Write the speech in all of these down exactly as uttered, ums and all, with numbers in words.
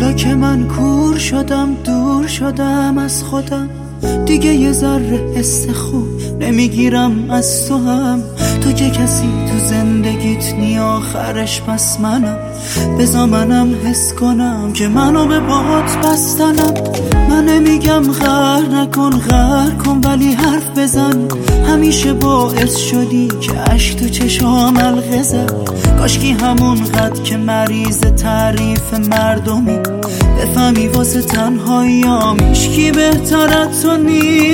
حالا که من کور شدم، دور شدم از خودم، دیگه یه ذره حس خوب نمیگیرم از تو هم. تو که کسی تو زندگیت نی آخرش پس منم. بذار منم حس کنم که منو به باهات بستنم. من نمیگم غر نکن غر کن، ولی حرف بزن. همیشه باعث شدی که عشق تو چشام حلقه زد. کاشکی همون قد که مریض تعریف مردمی بفهمی واسه تنهاییام هیچکی بهتر از تو نی.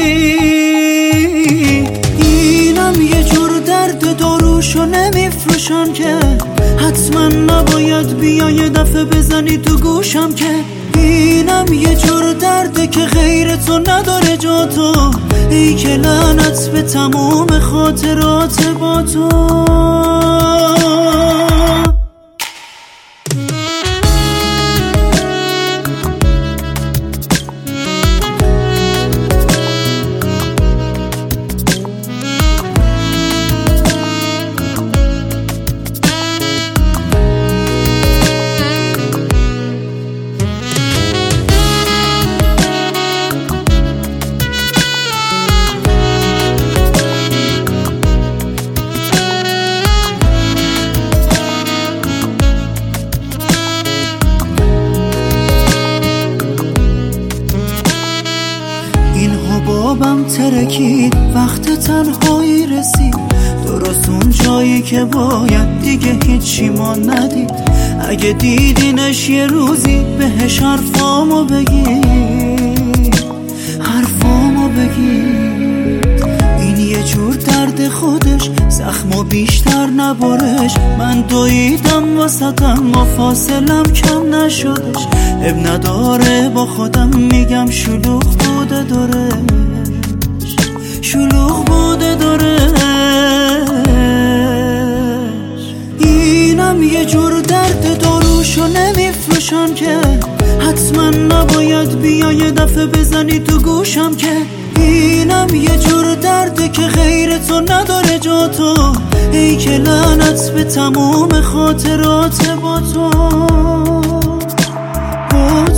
اینم یه جور درد داروشو نمیفروشن که حتما نباید بیا یه دفعه بزنی تو گوشم که اینم یه جور درده که غیر تو نداره جا تو. ای که لعنت به تموم خاطرات با تو. بابم ترکید وقت تنهایی رسید، درست اون جایی که باید دیگه هیچی ما ندید. اگه دیدینش یه روزی بهش حرفامو بگید، حرفامو بگید. این یه جور درد خودش، زخمو بیشتر نبارش. من دویدم واسطم و فاصلم کم نشدش. اب نداره با خودم میگم شلوغ بوده داره، شلوغ بوده دارش. اینم یه جور درد داروشو نمیفروشن که حتما نباید بیا یه دفعه بزنی تو گوشم که اینم یه جور درده که غیر تو نداره جا تو. ای که لعنت به تموم خاطرات با تو، با